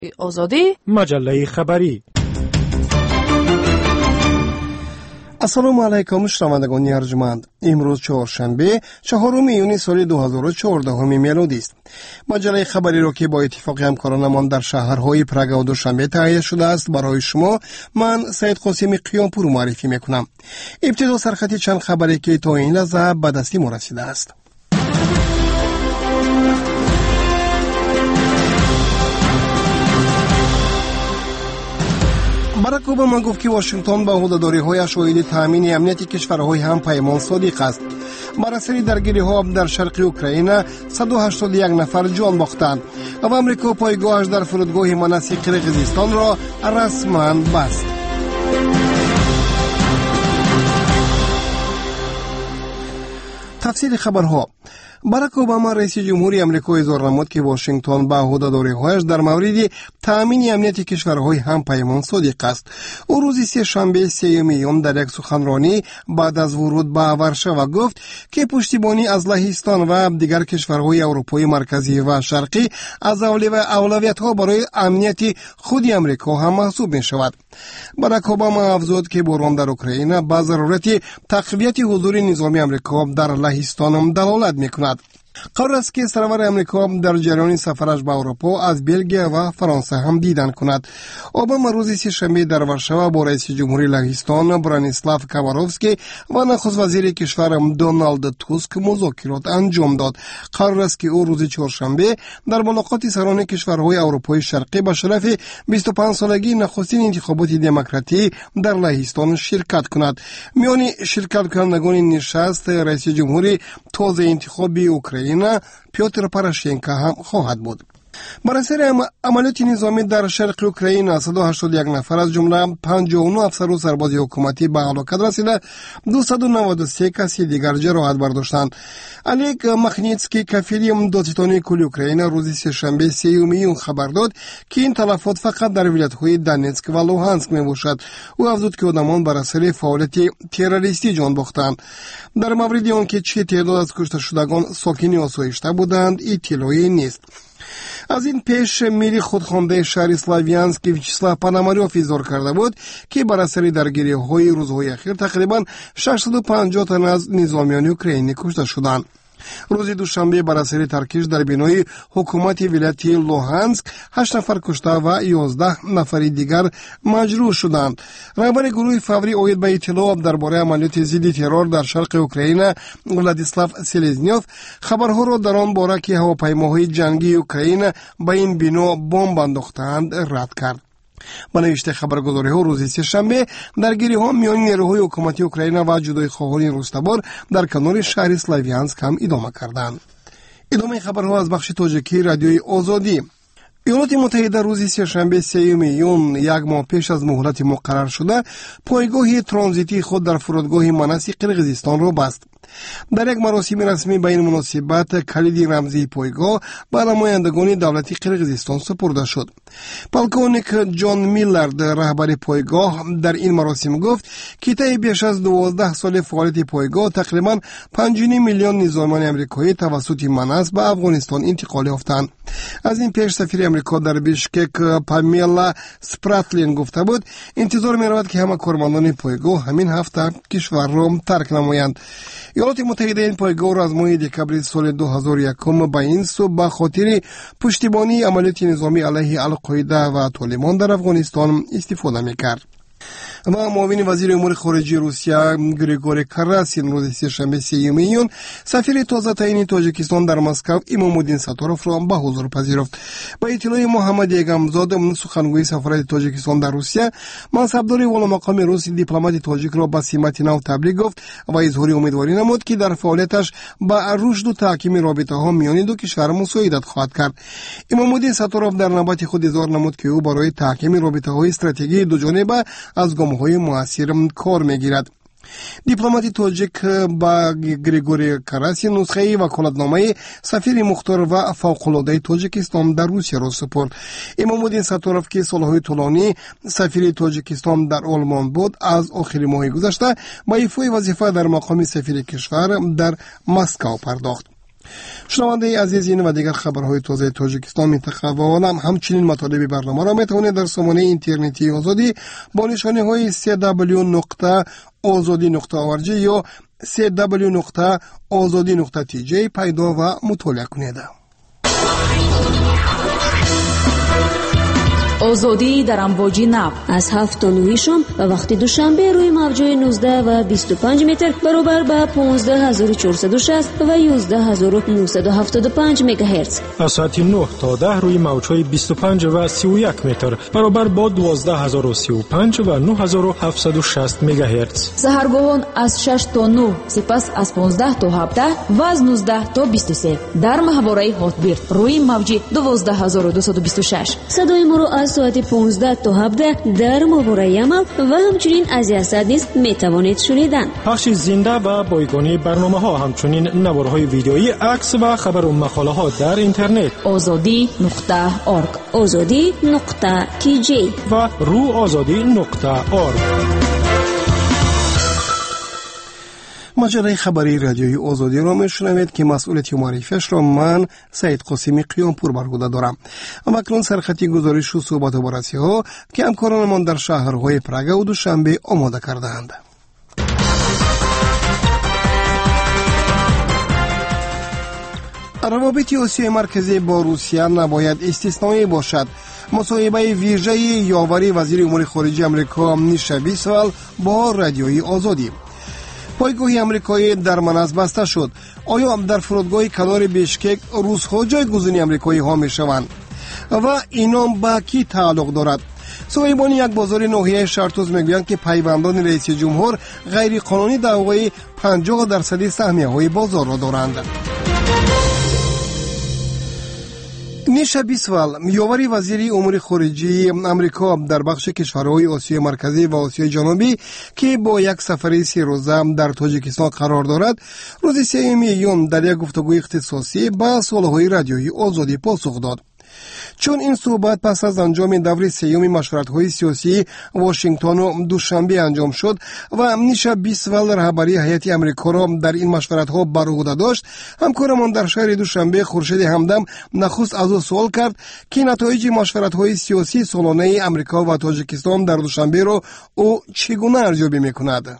آزادی مجله خبری. السلام علیکم شنوندگان ارجمند. امروز چهارشنبه 4 میلیون سال 2014 میلادی است. مجله خبری را که با اتفاق همکارانمان در شهرهای پراگ و دوشنبه تهیه شده است برای شما من سید قاسم قیامپور معرفی میکنم. ابتدا سرخط چند خبری که تا این لحظه به دست ما رسیده است. باراک اوباما گفت که واشنگتن با عهده‌داری‌هایش شاهد تامین امنیت کشورهای هم پیمان صادق است. بر اثر درگیری‌ها در شرق اوکراین 181 نفر جان باختند و آمریکا پایگاهش در فرودگاه مناسی قرقیزستان را رسما بست. تفصیل خبرها. باراک اوباما رئیس جمهوری آمریکا اظهار نمود که واشنگتن با عهده‌داری‌هایش در مورد تامین امنیت کشورهای هم پیمان صادق است. او روز سه‌شنبه 3 میلیون در یک سخنرانی بعد از ورود به ورشوا گفت که پشتیبانی از لهستان و دیگر کشورهای اروپای مرکزی و شرقی از اولویت‌ها برای امنیت خود آمریکا هم محسوب می‌شود. باراک اوباما افزود که بحران در اوکراین با ضرورت تقویت حضور نظامی آمریکا در لهستان دلالت می‌کند. قرار است که سرور امریکا در جریان سفرش به اروپا از بلژیم و فرانسه هم دیدن کند. اوباما روز سه‌شنبه در ورشوا با رئیس جمهوری لهستان برانیسلاو کاماروفسکی و نخست وزیر کشور دونالد توسک مذاکرات انجام داد. قرار است که او روز چهارشنبه در ملاقات سران کشورهای اروپای شرقی به شرف 25 سالگی نخستین انتخابات دموکراتی در لهستان شرکت کند. میان شرکت کنندگان نشست رئیس جمهوری تازه انتخابی اوکراین پیوتر پوراشنکو هم خواهد بود. بر اثر عملیات نظامی در شرق اوکراین 181 نفر از جمله 59 افسر و سرباز حکومتی به هلاکت رسیده، 293 کسی دیگر جراحت برداشتند. الیک مخنیتسکی کفیل دادستانی کل اوکراین روز سه‌شنبه 3 میلیون خبر داد که این تلفات فقط در ولایت‌های دونتسک و لوهانسک میباشد. او افزود که آدمان بر اثر فعالیت تروریستی جان باختند. در مورد آنکه چه تعداد از کشته شدگان ساکن آسایشته بودند اطلاعی نیست. از این پیش میری خودخوانده شهر سلاویانسک ویچسلاو پاناماریوف اظهار کرده بود که بر اثر درگیری‌های روزهای اخیر تقریباً 650 تن از نظامیان اوکراینی کشته شدند. روز دوشنبه بر اثر ترکش در بینای حکومت ولایت لوهانسک 8 نفر کشته و 11 نفر دیگر مجروح شدند. رهبر گروه فوری اوید به اطلاع درباره عملیات ضد ترور در شرق اوکراین ولادیسلاو سلزنیوف خبرها را در آن باره که هواپیماهای جنگی اوکراین به این بنا بمب انداختند رد کرد. با نوشته خبرگزاری‌ها روز سه‌شنبه درگیری‌ها میان نیروهای حکومتی اوکراین و جدای خواهان روستابار در کنار شهر سلاویانسک هم ادامه کردند. ادامه خبرها از بخش تاجیکی رادیوی آزادی. ایالات متحده روز سه‌شنبه 3 میلیون یک ماه پیش از مهلت مقرر شده پایگاه ترانزیتی خود در فرودگاه مناسی قرقیزستان را بست. در یک مراسم رسمی به این مناسبت کلید رمزی پایگاه به نمایندگان دولتی قرقیزستان سپرده شد. پالکونیک جان میلرد رهبر پایگاه در این مراسم گفت که طی بیش از 12 سال فعالیت پایگاه تقریباً 5 میلیون نظامیان آمریکایی توسط مناس به افغانستان انتقال یافتند. از این پیش سفیر آمریکا در بیشکک پامیلا سپراتلین گفته بود انتظار می‌رود که همه کارمندان پایگاه همین هفته کشور را ترک نمایند. ایالات متحده این پایگاه را از ماه دکبر سال 2001 به این سو به خاطر پشتیبانی عملیات نظامی علیه القاعده و طالبان در افغانستان استفاده می‌کرد. و معاون وزیر امور خارجه روسیه گریگوری کراسین روز سه‌شنبه 3 میلیون سفیر تازه تعیین تاجیکستان در مسکو امام‌الدین ساتاروف را به حضور پذیرفت. با اطلاع محمد یگمزاد سخنگوی سفارت تاجیکستان در روسیه، منصبدار والامقام روس دیپلمات تاجیک را به سمت نو تبریک گفت و اظهار امیدواری نمود که در فعالیتش با رشد و تحکیم رابطه‌ها میان دو کشور مساعدت خواهد کرد. امام‌الدین ساتاروف در نوبت خود اظهار نمود که او برای تحکیم رابطه‌های استراتژیکی دو جانبه از های موثر کار میگیرد. دیپلمات تاجیک با گریگوری کراسین نسخه وکالتنامه سفیر مختار و فوق‌العاده تاجیکستان در روسیه را سپرد. امام‌الدین ساتاروف که سالهای طولانی سفیر تاجیکستان در آلمان بود از آخر ماه گذشته با ایفای وظیفه در مقام سفیر کشور در مسکو پرداخت. شنونده عزیز، این و دیگر خبرهای تازه تاجیکستان، منطقه و عالم، همچنین مطالب برنامه را میتوانید در سامانه اینترنتی آزادی با نشانه های www.azadi.org یا www.azadi.tj پیدا و مطالعه کنید. آزادی در امواج نو از 7 تا 9 شام و وقت دوشنبه روی موج‌های 19 و 25 متر برابر با 15460 و 11975 مگاهرتز. از ساعت 9 تا 10 روی موج‌های 25 و 31 متر برابر با 12035 و 9760 مگاهرتز. سحرگاهان از 6 تا 9، سپس از 15 تا 17 و از 19 تا 23 در ماهواره هاتبیرد روی موج 12226. صدای ما رو از ساعت 15 تا 17 در ماهواره عمل و همچنین از یاسد نیز میتوانید شنیدن. پخش زنده و بایگانی برنامه ها، همچنین نوارهای ویدیویی، عکس و خبر و مقاله ها در اینترنت azadi.org azadi.tj و روآزادی.org. مجله خبری رادیوی آزادی را میشنوید که مسئولیت معرفیش را من سعید قاسمی قیامپور بر عهده دارم. و اکنون سرخطی گزارش و صحبت و بررسی ها که همکارانمان در شهرهای پراگ و دوشنبه آماده کرده‌اند. روابط آسیای مرکزی با روسیه نباید استثنایی باشد. مصاحبه ویژه یاوری وزیر امور خارجه آمریکا نیشا بیسوال با رادیوی آزادی. پایگاه آمریکایی در مناس بسته شد. آیا در فرودگاه کنار بیشکک روزها جایگزین آمریکایی ها می شوند و اینا با کی تعلق دارد؟ صاحبان یک بازار ناحیه شرطوز میگویند که پیوندان رئیس جمهور غیر قانونی دعوی 50% سهمیه های بازار را دارند. نیشا بیسوال، یاوری وزیر امور خارجه آمریکا در بخش کشورهای آسیای مرکزی و آسیای جنوبی که با یک سفر 3 روزه در تاجیکستان قرار دارد، روز 3 ژانویه در یک گفتگوی اختصاصی با سالهای رادیویی آزادی پاسخ داد. چون این صحبت پس از انجام دوره 3 مشورت‌های سیاسی واشنگتن و دوشنبه انجام شد و نیشا بیسوال رهبری هیئت آمریکا را در این مشورت‌ها بر عهده داشت، همکارمان در شهر دوشنبه خورشید همدم نخست از او سوال کرد که نتایج مشورت‌های سیاسی سالانه آمریکا و تاجیکستان در دوشنبه را او چگونه ارزیابی می‌کند.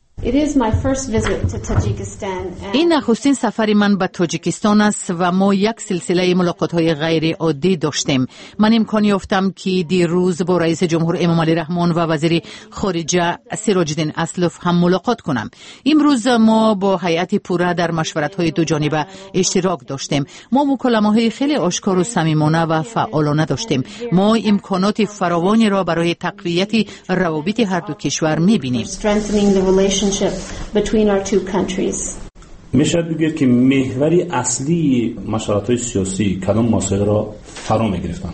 این نخستین سفر من به تاجیکستان است و ما یک سلسله ملاقات‌های غیر عادی داشتیم. من امکان یافتم که دیروز با رئیس جمهور امامعلی رحمان و وزیر خارجه سراج الدین اسلوف هم ملاقات کنم. امروز ما با هیئت پوره در مشورت‌های دو جانبه اشتراک داشتیم. ما مکالمه‌های خیلی آشکار و صمیمانه و فعالانه داشتیم. ما امکانات فراوانی را برای تقویت روابط هر دو کشور می‌بینیم. میشه بگید که محوری اصلی مشورت‌های سیاسی کدام مسائل را فرا می‌گرفتند؟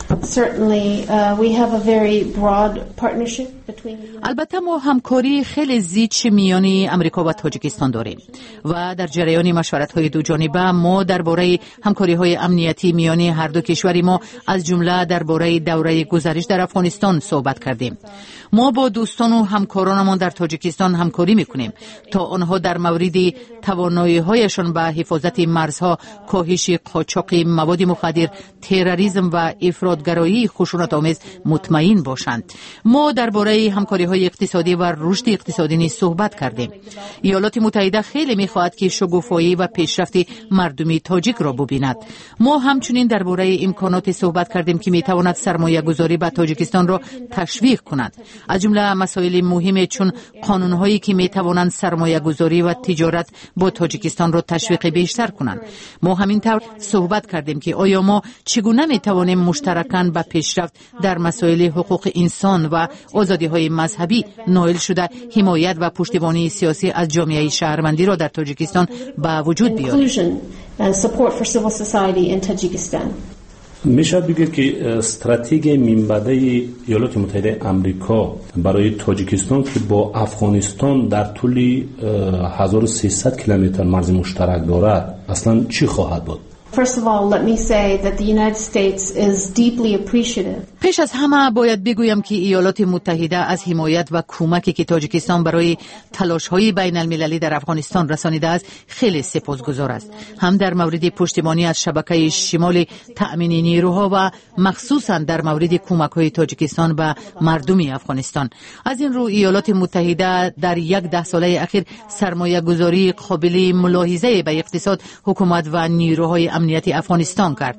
البته ما همکاری خیلی زیاد میان آمریکا و تاجیکستان داریم و در جریان مشورت‌های دو جانبه ما درباره همکاری‌های امنیتی میان هر دو کشور ما از جمله درباره دوره گذشته در افغانستان صحبت کردیم. ما با دوستان و همکارانمان در تاجیکستان همکاری میکنیم تا آنها در مورد توانایی‌هایشان به حفاظت مرزها، کاهش قاچاق مواد مخدر، تروریسم و افراطگرایی خشونت‌آمیز مطمئن باشند. ما درباره همکاری‌های اقتصادی و رشد اقتصادی نیز صحبت کردیم. ایالات متحده خیلی می‌خواهد که شکوفایی و پیشرفت مردم تاجیک را ببیند. ما همچنین درباره امکانات صحبت کردیم که می‌تواند سرمایه‌گذاری به تاجیکستان را تشویق کند. از جمله مسائل مهمی چون قانون‌هایی که می‌توانند سرمایه‌گذاری و تجارت با تاجیکستان را تشویق بیشتر کنند. ما همینطور صحبت کردیم که آیا ما چگونه می‌توانیم مشترکاً به پیشرفت در مسائل حقوق انسان و آزادی‌های مذهبی نائل شده حمایت و پشتیبانی سیاسی از جامعه شهروندی را در تاجیکستان به وجود بیاریم. میشه بگید که استراتژی منبعه ایالات متحده آمریکا برای تاجیکستان که با افغانستان در طول 1300 کیلومتر مرز مشترک دارد اصلا چی خواهد بود؟ First of all, let me say that the United States is deeply appreciative. پیش از همه باید بگویم که ایالات متحده از حمایت و کمکی که تاجیکستان برای تلاش‌های بین المللی در افغانستان رسانیده است خیلی سپاسگزار است. هم در مورد پشتیبانی از شبکه شمال تأمین نیروها و مخصوصا در مورد کمک‌های تاجیکستان به مردم افغانستان. از این رو ایالات متحده در 10 ساله اخیر سرمایه‌گذاری قابل ملاحظه به اقتصاد، حکومت و نیروهای امنیتی افغانستان کرد.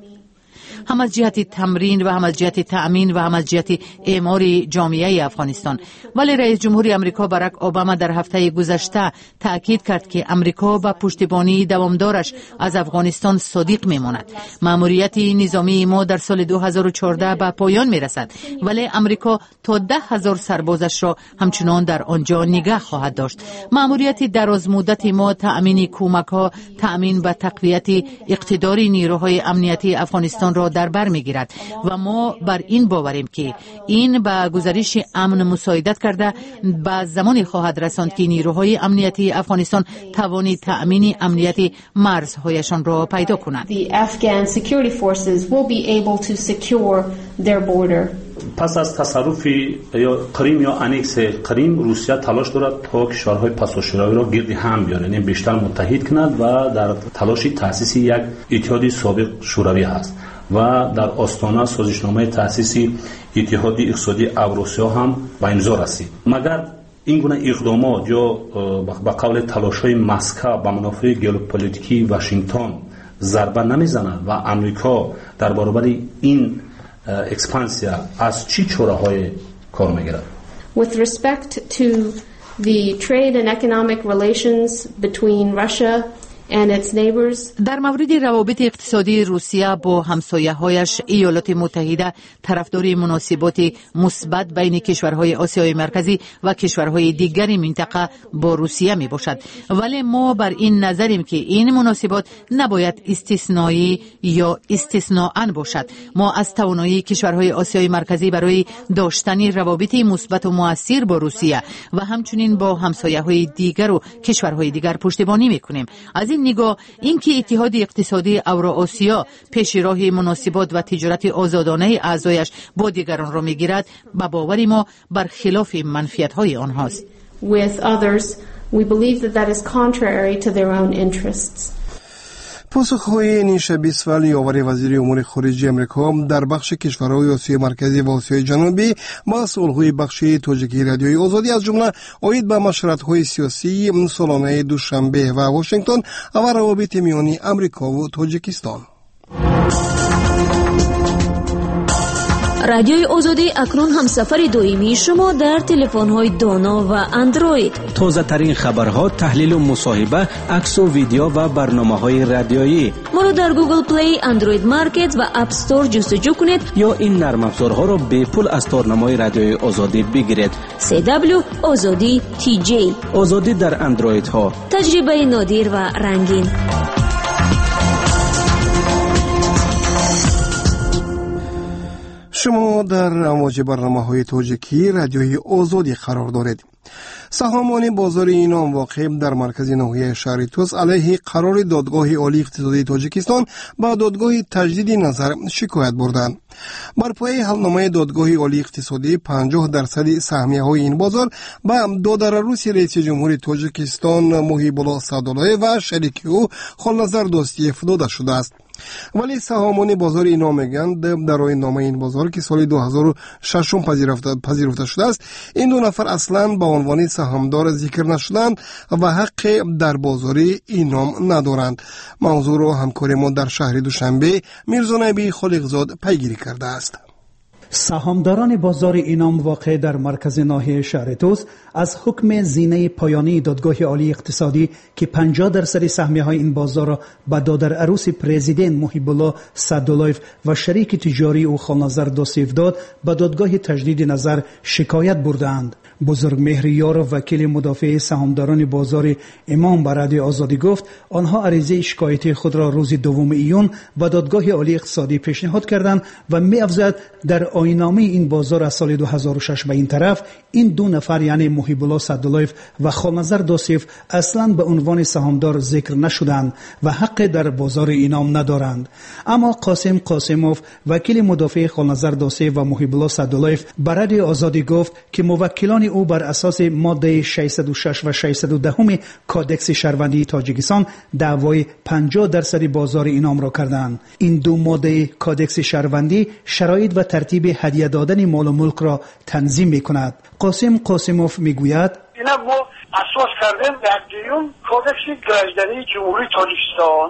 هم از جهت تمرین و هم از جهت تأمین و هم از جهت اعمار جامعه افغانستان. ولی رئیس جمهور آمریکا باراک اوباما در هفته گذشته تأکید کرد که آمریکا با پشتیبانی دوامدارش از افغانستان صادق میماند. مأموریت نظامی ما در سال 2014 به پایان میرسد، ولی آمریکا تا 10,000 سربازش را همچنان در آنجا نگاه خواهد داشت. مأموریت دراز مدت ما تأمین کمک‌ها، تأمین و تقویت اقتدار نیروهای امنیتی افغانستان را در بر میگیرد و ما بر این باوریم که این به گزارش امن مساعدت کرده به زمانی خواهد رساند که نیروهای امنیتی افغانستان توان تأمین امنیت مرزهایشان را پیدا کنند. The Afghan security forces will be able to secure their border. پس از تصرف یا قریم یا انکس قریم، روسیه تلاش دارد تا کشورهای پساشوروی را گرد هم بیاره، یعنی بیشتر متحد کند و در تلاش تأسیس یک اتحاد سابق شوروی است و در آستانه سازشنامه تأسیس اتحاد اقتصادی اوراسیا هم به امضا رسید. مگر این گونه اقدامات یا به قول تلاش‌های مسکو به منافع ژئوپلیتیکی واشنگتن ضربه نمیزند و امریکا در برابر این اکسپانسیا از چی چاره‌های کار میگیرد؟ With respect to the trade and economic relations between Russia and its neighbors. در مورد روابط اقتصادی روسیه با همسایه‌هایش، ایالات متحده طرفدار مناسبات مثبت بین کشورهای آسیای مرکزی و کشورهای دیگر منطقه با روسیه می باشد، ولی ما بر این نظریم که این مناسبات نباید استثنایی یا استثناءً باشد. ما از توانایی کشورهای آسیای مرکزی برای داشتن روابط مثبت و مؤثر با روسیه و همچنین با همسایه‌های دیگر و کشورهای دیگر پشتیبانی می‌کنیم. از این نگاه اینکه اتحاد اقتصادی اوراسیا پیش راه مناسبات و تجارت آزادانه اعضایش با دیگران را میگیرد، به باور ما برخلاف منفعت‌های آنهاست. With others, we believe that is contrary to their own interests. پاسخ‌های نیش بیسوال یاور وزیر امور خارجه آمریکا در بخش کشورهای آسیای مرکزی و آسیای جنوبی با صلح‌های بخش تاجیکی رادیوی آزادی از جمله آید به مشورت‌های سیاسی سالانه دوشنبه و واشنگتن و روابط میان آمریکا و تاجیکستان. رادیوی آزادی اکنون هم سفر دائمی شما در تلفن‌های دانا و اندروید. تازه ترین خبرها، تحلیل و مصاحبه، عکس و ویدیو و برنامه‌های رادیویی. ما را در گوگل پلی، اندروید مارکت و اپ استور جستجو کنید یا این نرم افزارها را به پول از تارنمای رادیوی آزادی بگیرید. CW آزادی TJ. آزادی در اندروید ها. تجربه نادر و رنگین. شما در امواج برنامه‌های تاجیکی رادیوی آزادی قرار دارید. سهامان بازار اینام واقع در مرکز ناحیه شهر توس علیه قرار دادگاه عالی اقتصادی تاجیکستان با دادگاه تجدید نظر شکایت بردند. بر پایه حلنامه دادگاه عالی اقتصادی 50% سهمیه‌های این بازار به دادرروسی رئیس جمهور تاجیکستان محیب الله سعدالله و شریک او خالنظر دوستیف داده شده است. ولی سهامان بازار اینا میگند در نامه این بازار که سال 2006 پذیرفته شده است، این دو نفر اصلا به عنوان سهامدار ذکر نشدند و حق در بازار اینام ندارند. موضوع را همکار ما در شهر دوشنبه میرزا نبی خالقزاد پیگیری کرده است. سهامداران بازار اینام واقع در مرکز ناحیه شهر توس از حکم زینه پایانی دادگاه عالی اقتصادی که 50% سهمیه‌های این بازار را به دادرعروس پرزیدنت محیب الله سعدالله و شریک تجاری او خالنظر دوستیف داد به دادگاه تجدید نظر شکایت بردند. بزرگ مهر یار وکیل مدافع سهامداران بازار امام به رادیو آزادی گفت آنها عریضه شکایتی خود را روز 2 ایون و دادگاه عالی اقتصادی پیشنهاد کردند و می‌افزاید در آیین‌نامه این بازار از سال 2006 به این طرف این دو نفر یعنی محیب الله صدالایف و خالنظر دوسیف اصلاً به عنوان سهامدار ذکر نشدند و حق در بازار اینام ندارند. اما قاسم قاسموف وکیل مدافع خالنظر دوسیف و محیب الله صدالایف به رادیو آزادی گفت که موکلان او بر اساس ماده 606 و 610 کادکس شهروندی تاجیکستان دعوای 50% بازار اینام را کردند. این دو ماده کادکس شهروندی شرایط و ترتیب هدیه دادن مال و ملک را تنظیم می‌کند. قاسم قاسموف میگوید اینا ما اساس کردیم در دیون کادکس گراجدانی جمهوری تاجیکستان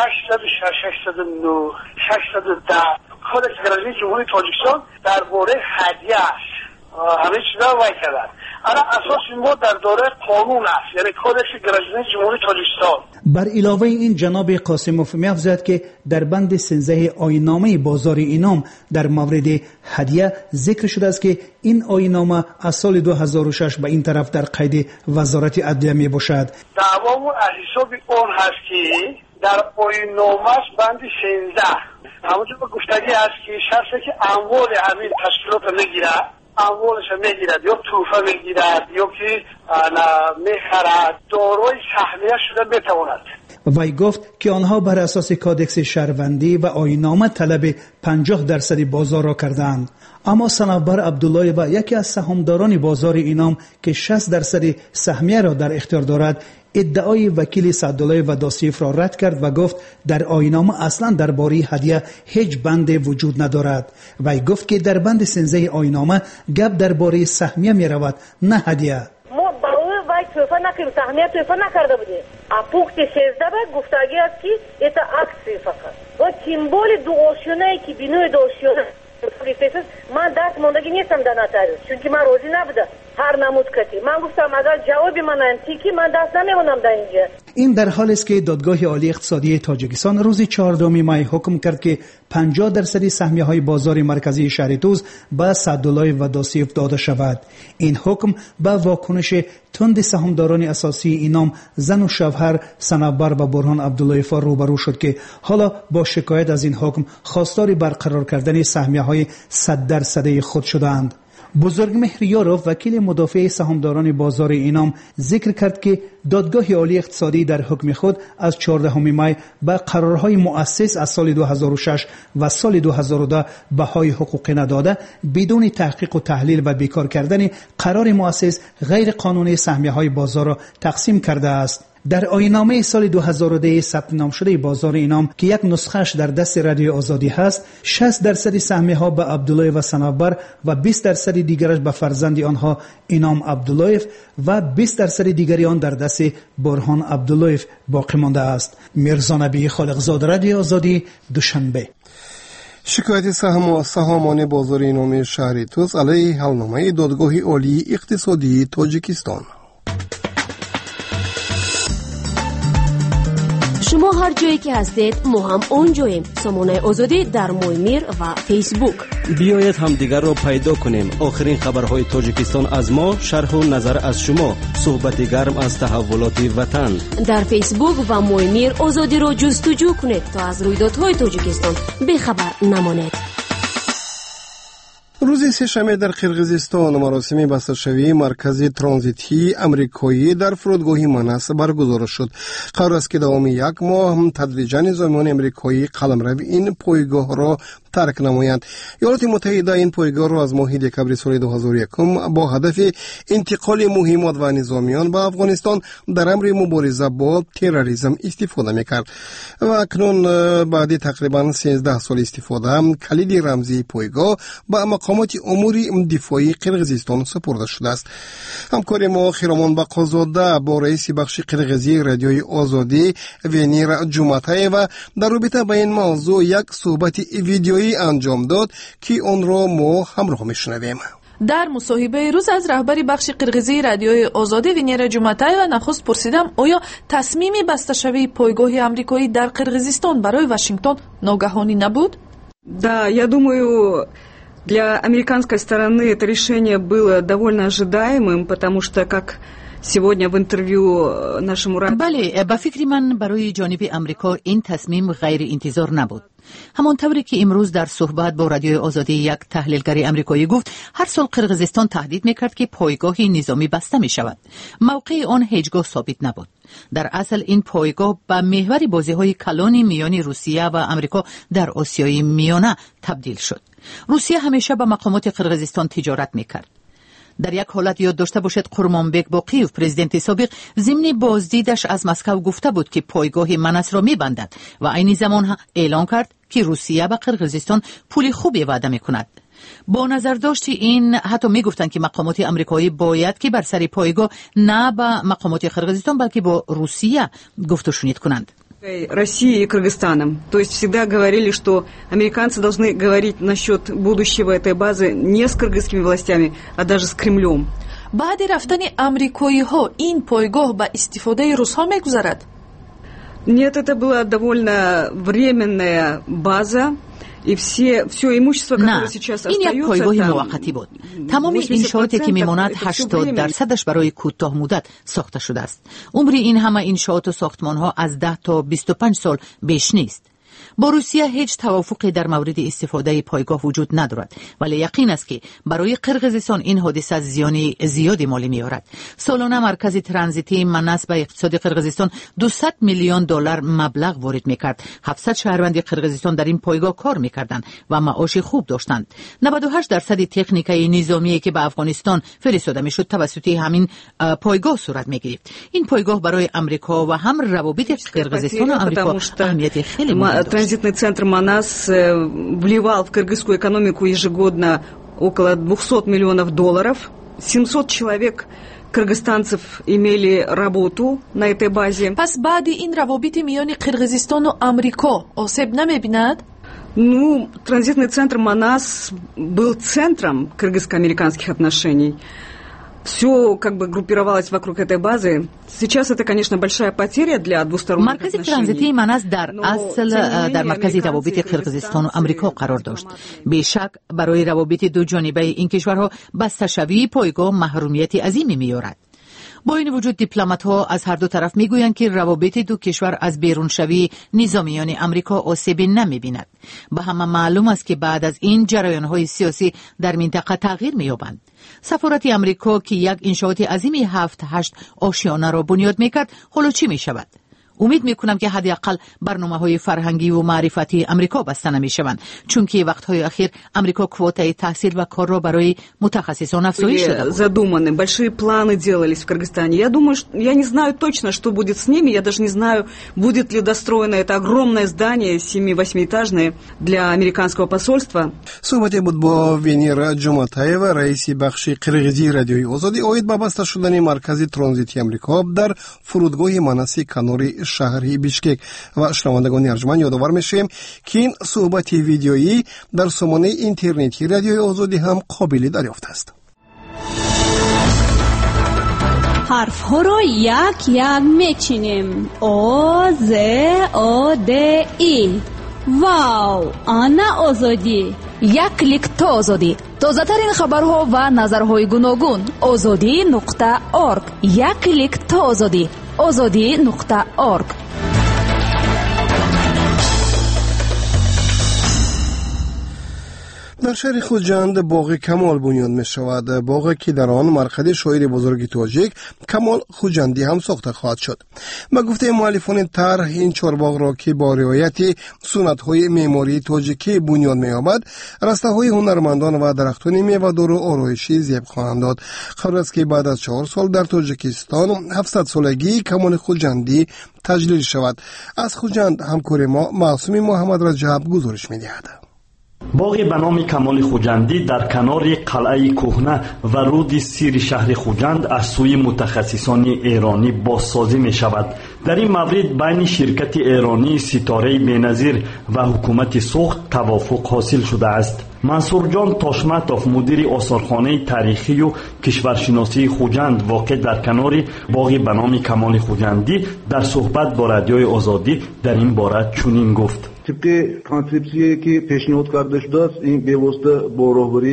609 610 کادکس گراجدانی جمهوری تاجیکستان درباره هدیه است. همه چیزا وای کردن. الان اساس ما در دوره قانون است، یعنی کادکس گراجدانی جمهوری تاجیکستان. بر علاوه این جناب قاسموف می‌افزاید که در بند 13 آیین‌نامه بازار اینام در مورد هدیه ذکر شده است که این آیین‌نامه از سال 2006 به این طرف در قید وزارت عدلیه میباشد. دعوامون از حساب اون هست که در آیین‌نامه بند 16 همونجور به گفتگی است که شخصی که اموال همین تشکیلات میگیرد، اموالش میگیرد یا توفه میگیرد یا که میخرد، دارای سهمیه شده میتواند. وی گفت که آنها بر اساس کادکس شهروندی و آیین‌نامه طلب 50% بازار را کردند. اما صنوبر عبدالله و یکی از سهامداران بازار اینام که 60% سهمیه را در اختیار دارد ادعای وکیل صدالایف و داسیف را رد کرد و گفت در آیین‌نامه اصلا درباره هدیه هیچ بند وجود ندارد. وی گفت که در بند 13 آیین‌نامه گپ درباره سهمیه می رود، نه هدیه. ما برای وی توفه نکردیم، سهمیه توفه نکرده بودیم. پوکت 16 به گفتگی است که ایتا عکسی فقط و سیمبول دو آشیانه که بینوی دو آشیانه من دست ماندگی نیستم در نتایج، چون که من روزی نبوده هر نمود کتی. من گفتم اگر جوابی من انتیکی من دست نمیمونم در اینجا. این در حالی است که دادگاه عالی اقتصادی تاجیکستان روز 14 می حکم کرد که 50% سهمیه های بازار مرکزی شهر توز به صدالایف و داسیف داده شود. این حکم به واکنش تند سهامداران اساسی اینام زن و شوهر صنوبر و برهان عبداللهیف روبرو شد که حالا با شکایت از این حکم خواستار برقرار کردن سهمیه های 100% خود شدند. بزرگمهر یاروف وکیل مدافع سهامداران بازار اینام ذکر کرد که دادگاه عالی اقتصادی در حکم خود از 14 می به قرارهای مؤسس از سال 2006 و سال 2010 بهای حقوقی نداده بدون تحقیق و تحلیل و بیکار کردن قرار مؤسس غیر قانونی سهمیه های بازار را تقسیم کرده است. در آیین‌نامه سال 2010 ثبت نام شده بازار اینام که یک نسخه‌اش در دست رادیو آزادی هست، 60% سهمیه ها به عبدالله و صنوبر و 20% دیگرش به فرزند آنها اینام عبداللهیف و 20% دیگری آن در دست برهان عبداللهیف باقی مانده است. میرزا نبی خالقزاده، رادیو آزادی، دوشنبه. شکایت سهامان بازار اینام شهر توز علیه حلنامه دادگاه عالی اقتصادی تاجیکستان. شما هر جایی که هستید ما هم اونجاییم. سامانه آزادی در مویمیر و فیسبوک. بیایید هم دیگر را پیدا کنیم. آخرین خبرهای تاجیکستان از ما، شرح و نظر از شما، صحبت گرم از تحولات وطن. در فیسبوک و مویمیر آزادی را جستجو کنید تا از رویدادهای تاجیکستان بیخبر نمانید. روز سه‌شنبه در قرقیزستان مراسم بسته‌شوی مرکز ترانزیتی امریکایی در فرودگاه مناس برگزار شد. قرار است که دوام یک ماه هم تدریجاً نظامیان امریکایی قلمرو این پایگاه را ترک نمایند. ایالات متحده این پایگاه را از ماه دکمبر سال 2001 با هدف انتقال مهمات و نظامیان به افغانستان در امر مبارزه با تروریسم استفاده می‌کرد و اکنون بعد تقریباً 13 سال استفاده کلید رمزی پایگاه به مقامات امور دفاعی قرقیزستان سپرده شده است. همکار ما خیرامان بقازاده با رئیس بخش قرقیزی رادیوی آزادی ونیر جمعتایو در رابطه با این موضوع یک صحبت ویدیویی انجام داد که آن را ما همراه میشنویم. در مصاحبه روز از رهبر بخش قرقیزی رادیوی آزادی ونیر جمعتایو نخست پرسیدم آیا تصمیم بسته‌شوی پایگاه امریکایی در قرقیزستان برای واشنگتن ناگهانی نبود؟ Да, я думаю, для американской стороны это решение было довольно ожидаемым, потому что, как сегодня в интервью нашему радио. بله، به فکر من برای جانب امریکا این تصمیم غیر انتظار نبود. همانطوری که امروز در صحبت با رادیوی آزادی یک تحلیلگر امریکایی گفت، هر سال قرقیزستان تهدید میکرد که پایگاهی نظامی بسته می شود. موقع آن هیچگاه ثابت نبود. در اصل این پایگاه به محور بازی‌های کلان میان روسیه و امریکا در آسیای میانه تبدیل شد. روسیه همیشه با مقامات قرقیزستان تجارت میکرد. در یک حالت یاد داشته باشد قرمانبک باقیوف پرزیدنت سابق ضمن بازدیدش از مسکو گفته بود که پایگاه منس را میبندد و عین زمان اعلان کرد که روسیه به قرقیزستان پول خوبی وعده میکند. با نظر داشت این حتی میگفتند که مقامات امریکایی باید که بر سر پایگاه نه با مقامات قرقیزستان بلکه با روسیه گفت و شنید کنند. Россией и Кыргызстаном. То есть всегда говорили, что американцы должны говорить насчет будущего этой базы не с кыргызскими властями, а даже с Кремлем. بعد رفتن امریکایی‌ها این پایگاه به استفاده روس‌ها می‌گذرد؟ Нет, это была довольно временная база. И все имущество, которое сейчас остается, این یک پایگاه موقتی بود. تمام انشاءاتی که میماند 80% برای کوتاه مدت ساخته شده است. عمر این همه انشاءات و ساختمان‌ها از 10 تا 25 سال بیش نیست. با روسیه هیچ توافقی در مورد استفاده پایگاه وجود ندارد، ولی یقین است که برای قرقیزستان این حادثه زیانی زیادی مالی می‌آورد. سالانه مرکز ترانزیتی منس به اقتصاد قرقیزستان 200 میلیون دلار مبلغ وارد می‌کرد. 700 شهروند قرقیزستان در این پایگاه کار می‌کردند و معاش خوب داشتند. 98% تکنیکای نظامی که به افغانستان فرستاده می‌شد توسط همین پایگاه صورت می‌گرفت. این پایگاه برای امریکا و هم روابط قرقیزستان و امریکا اهمیت خیلی مهم Транзитный центр Манас вливал в кыргызскую экономику ежегодно около 200 миллионов долларов. 700 человек кыргызстанцев имели работу на этой базе. پس بعد این روابط میان قرقیزستان و امریکا آسیب نمی‌بیند؟ Ну, транзитный центр Манас был центром кыргызско-американских отношений. Все как бы группировалось вокруг этой базы. Сейчас это, конечно, большая потеря для двусторонних отношений. مرکز ترانزیتی منس در اصل در مرکز روابط قرقیزستان و امریکا قرار داشت. بیشک برای روابط دو جانبه این کشورها بسته‌شوی پایگاه محرومیت عظیمی می‌آورد. با این وجود دیپلمات‌ها از هر دو طرف میگویند که روابط دو کشور از بیرونشوی نظامیان امریکا آسیبی نمی‌بیند. به همه معلوم است که بعد از این جریان‌های سیاسی در منطقه تغییر می‌یابند. سفارت امریکا که یک انشاءات عظیمی 7-8 آشیانه را بنیاد می‌کرد، حالا چی می‌شود؟ امید میکنم که حداقل برنامه‌های فرهنگی و معرفتی امریکا بسته نمی‌شوند، چون که وقت‌های اخیر امریکا کوتای تحصیل و کار را برای متخصصان افزایش داده بود. Задуманы большие планы делались в Кыргызстане. Я думаю, я не знаю точно, что будет с ними. Я даже не знаю, будет ли достроено это огромное здание 7-8-этажное для американского посольства. صحبت بود با وینیر جمعتایو، رئیس بخش قرقیزی رادیوی آزادی، اوید به بسته شدن مرکز ترانزیتی امریکا در فرودگاه منس کناری شهری بیشکک. و شنوندگان ارجمند یادآور میشیم که این صحبت ویدیویی در سامانه اینترنتی رادیوی آزادی هم قابل دریافت است. حرف ها را یک یک میچینیم. آ ز آ د ای. واو، آنا آزادی. یک کلیک تا آزادی. تازه ترین خبرها و نظرهای گوناگون. azadi.org. یک کلیک تا آزادی. azadi.org. در شهر خوجند باغ کمال بنیاد می شود. باغی که در آن مرقد شاعر بزرگ تاجیک کمال خوجندی هم ساخته خواهد شد. با گفته مؤلفان طرح، این چهار باغ را که با رعایت سنت‌های معماری تاجیکی بنیاد می‌یابد، رسته‌های هنرمندان و درختان میوه‌دار و آرایشی زیب خواهند داد. قرار است که بعد از 4 سال در تاجیکستان 700 سالگی کمال خوجندی تجلیل شود. از خوجند همکار ما معصوم محمد رجب گزارش می‌دهد. باغی به نام کمال خوجندی در کنار قلعه کهنه و رود سیر شهر خوجند از سوی متخصصان ایرانی بازسازی می شود. در این مورد بین شرکت ایرانی ستاره بینظیر و حکومت سوخت توافق حاصل شده است. منصور جان تاشمتوف، مدیر آثارخانه تاریخی و کشورشناسی خوجند واقع در کنار باغ به نام کمال خوجندی، در صحبت با رادیوی آزادی در این باره چنین گفت: طبق کانسپسیه که پیشنهاد کرده شده است، این به واسطه باراوری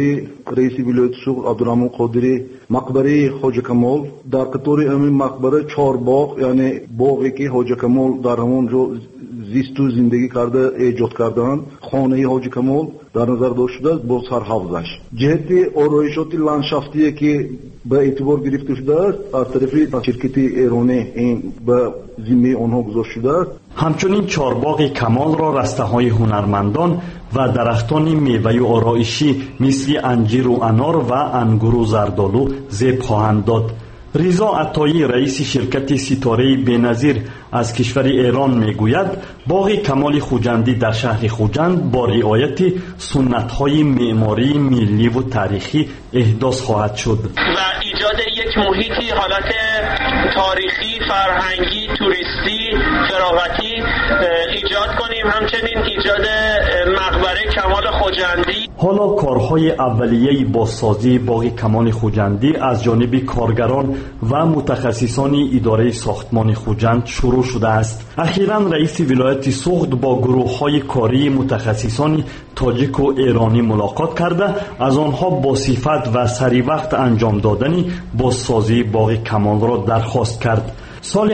رئیس ولایت سوخت عبدالرحمن قادری مقبره خواجه کمال، در قطار همین مقبره 4 باغ، یعنی باغی که خواجه کمال در همونجا زیست و زندگی کرده ایجاد کردند، خانه حاجی کمال در نظر داشته شده است با سرحوضش. جهت آرایشات لندشافتی که به اعتبار گرفته شده است از طرف شرکت ایرانی این به ذمه آنها گذاشته شده است. همچنین چهارباغ کمال را رسته‌های هنرمندان و درختان میوه و آرایشی مثل انجیر و انار و انگور و زردآلو زیب خواهند داد. ریزا عطایی رئیس شرکت ستاره بینظیر از کشور ایران میگوید باغ کمال خوجندی در شهر خوجند با رعایت سنت‌های معماری ملی و تاریخی احداث خواهد شد و ایجاد یک محیطی حالت تاریخی، فرهنگی، توریستی، فراغتی ایجاد کنیم. همچنین ایجاد مقبره کمال خوجندی. حالا کارهای اولیه بازسازی باغ کمال خوجندی از جانب کارگران و متخصصان اداره ساختمان خوجند شروع شده است. اخیراً رئیس ولایت سوخت با گروه‌های کاری متخصصان تاجیک و ایرانی ملاقات کرده از آنها با صفت و سری وقت انجام دادن بازسازی باغ کمال را درخواست کرد. سال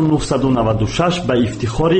1996 به افتخار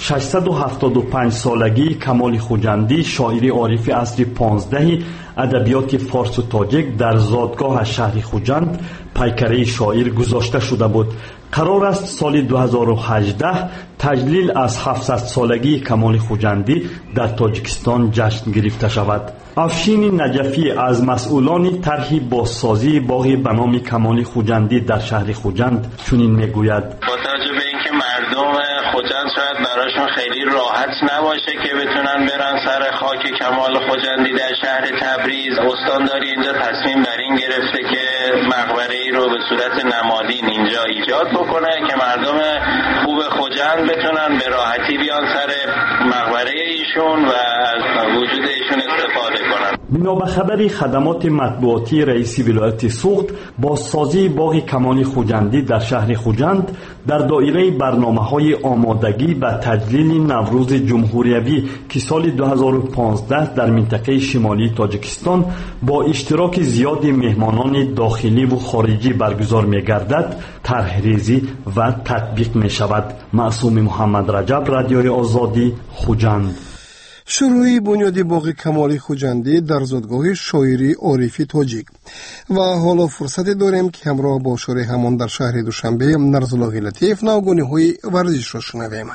675 سالگی کمال خوجندی شاعر عارف عصر 15 ادبیات فارس و تاجیک در زادگاه شهر خوجند پیکره شاعر گذاشته شده بود. قرار است سال 2018 تجلیل از 700 سالگی کمال خوجندی در تاجیکستان جشن گرفته شود. افشین نجفی از مسئولان طرح بازسازی باغ به نام کمال خوجندی در شهر خوجند چنین میگوید: با توجه به اینکه مردم خوجند شاید براشون خیلی راحت نباشه که بتونن برن سر خاک کمال خوجندی در شهر تبریز، استانداری اینجا تصمیم بر این گرفته که مقبره ای رو به صورت نمادین اینجا ایجاد بکنه که مردم خوب خوجند بتونن به راحتی بیان سر مقبره ایشون و از وجود ایشون استفاده کنن. بنا به خبر خدمات مطبوعاتی رئیس ولایت سوخت، بازسازی باغ کمال خوجندی در شهر خوجند در دایره برنامه‌های آمادگی و تجلیل نوروز جمهوریوی که سال 2015 در منطقه شمالی تاجیکستان با اشتراک زیاد مهمانان داخلی و خارجی برگزار می‌گردد، طرح‌ریزی و تطبیق می‌شود. معصوم محمد رجب، رادیوی آزادی، خوجند. شروع بنیاد باغ کمال خوجندی در زادگاه شاعری عارفی تاجیک و حالا فرصت داریم که همراه با شارع همان در شهر دوشنبه نرزالله لطیف ناگهانی ورزش را شنویم.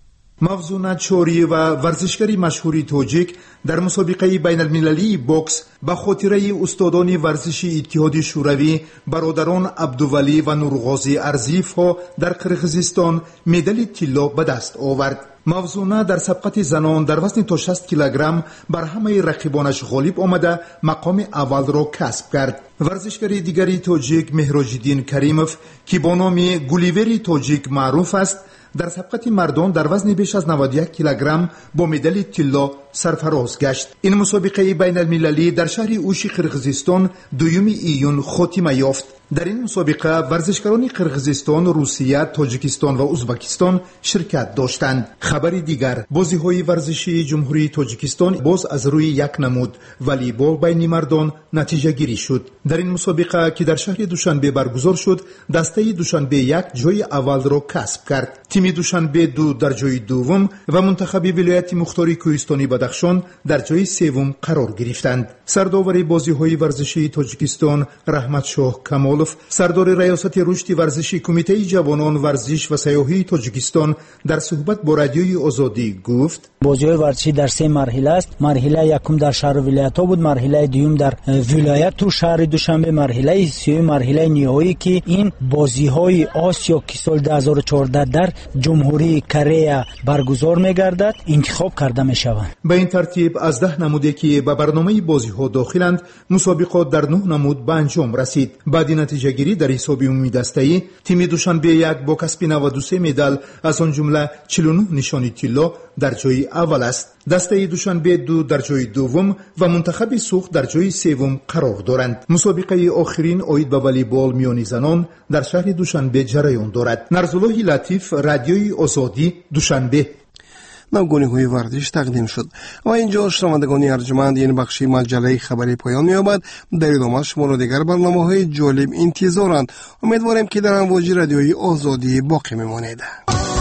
مفزون چوری و ورزشکاری مشهوری تاجیک در مسابقه بین المللی بوکس به خاطره استادان ورزشی اتحاد شوروی برادران عبدولی و نورغازی ارزیف‌ها در قرقیزستان مدال طلا به دست آورد. مفزونه در سبقت زنان در وزن تا 60 کیلوگرم بر همه رقیبانش غالب آمده مقام اول را کسب کرد. ورزشکار دیگری تاجیک مهراج‌الدین کریموف که با نام گولیوری تاجیک معروف است در سبقت مردان در وزن بیش از 91 کیلوگرم با مدال طلا سرفراز گشت. این مسابقه بین المللی در شهر اوشی قرقیزستان 2 ایون خاتمه یافت. در این مسابقه ورزشکاران قرقیزستان، روسیه، تاجیکستان و ازبکستان شرکت داشتند. خبر دیگر، بازی‌های ورزشی جمهوری تاجیکستان باز از روی یک نمود والیبال بین مردان نتیجه گیری شد. در این مسابقه که در شهر دوشنبه برگزار شد، دسته دوشنبه 1 جای اول را کسب کرد. تیم دوشنبه 2 در جای دوم و منتخب ولایت مختاری کوهستانی بدخشان در جای سوم قرار گرفتند. سرداور بازی‌های ورزشی تاجیکستان رحمت شاه کمال سردار ریاست رشد ورزشی کمیته جوانان ورزش و سیاحی تاجیکستان در صحبت با رادیوی آزادی گفت: بازی‌های ورزشی در 3 مرحله است. مرحله یکم در شهر ولایت‌ها بود، مرحله دوم در ولایت و شهر دوشنبه، مرحله سوم مرحله نهایی که این بازی‌های آسیا که سال 2014 در جمهوری کره برگزار می‌گردد انتخاب کرده می‌شوند. به این ترتیب از 10 نمودی که به برنامه بازی‌ها داخلند، مسابقات در 9 نمود به انجام رسید. بعد نتیجه گیری در حساب عمومی دسته‌ای، تیم دوشنبه 1 با کسب 93 مدال از آن جمله 49 نشانی طلا در جای اول است. دسته دوشنبه 2 در جای دوم و منتخب سوخت در جای سوم قرار دارند. مسابقه آخرین عاید به والیبال میانی زنان در شهر دوشنبه جریان دارد. نرزالله لطیف، رادیوی آزادی، دوشنبه. نوگونی‌های ورزش تقدیم شد. و اینجا شنوندگان ارجمند این بخش مجله خبری پایان می‌یابد. در ادامه شما را دیگر برنامه‌های جالب انتظارند. امیدوارم که در امواج رادیوی آزادی باقی می‌مانید.